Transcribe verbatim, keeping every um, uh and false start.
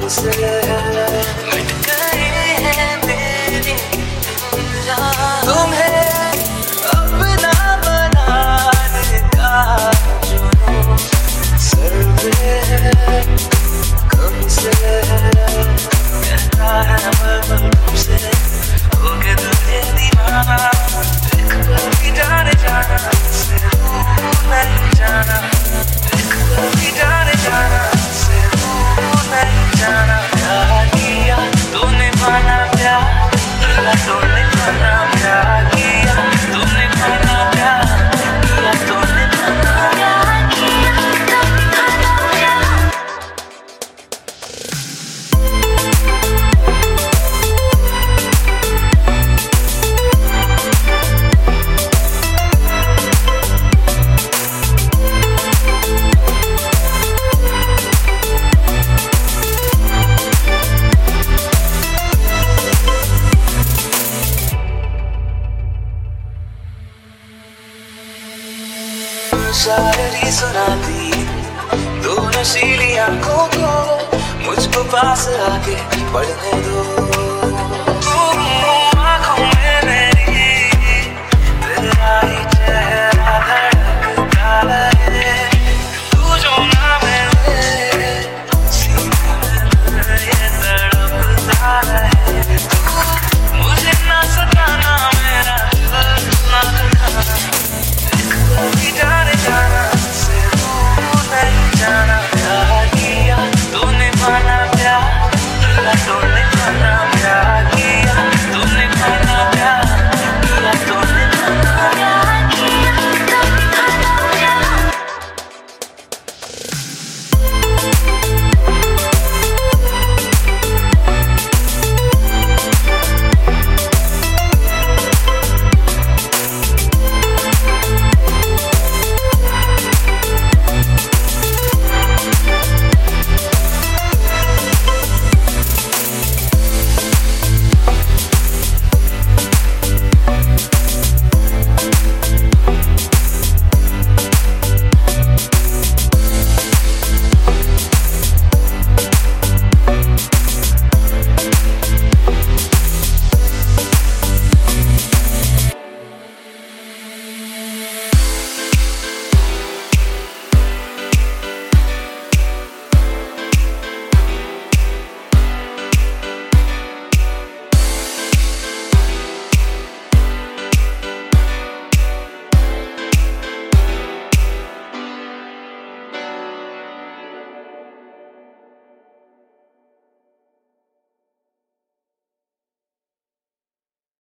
से मिट गई है मेरी तुम्हें अपना बनाने का जुनून सर पे कम से कहता है मैं तुमसे हो के तुझे दीवाना एक बार भी जाने जाना से नहीं जाना एक बार भी जाने जाना से नहीं जाना प्यार किया तूने माना प्यार किया तूने माना प्यार किया तूने माना प्यार किया तूने माना प्यार किया तूने माना प्यार शायरी सुनाती दो नशीली आंखों को मुझको पास आके पढ़ने दो।